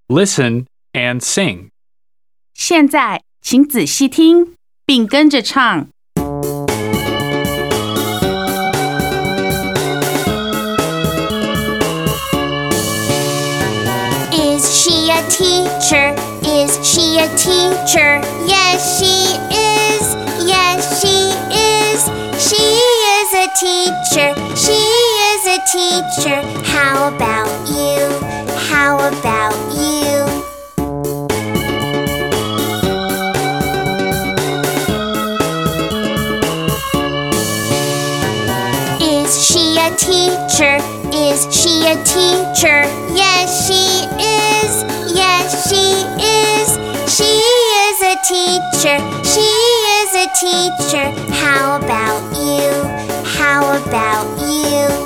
Listen and sing. 现在，请仔细听，并跟着唱。 Is she a teacher? Is she a teacher? Yes, she is. Yes, she is. She is a teacher. She is a teacher. How about you? How about you? Is she a teacher? Is she a teacher? Yes, she is. Yes, she is. She is a teacher. She is a teacher. How about you? How about you?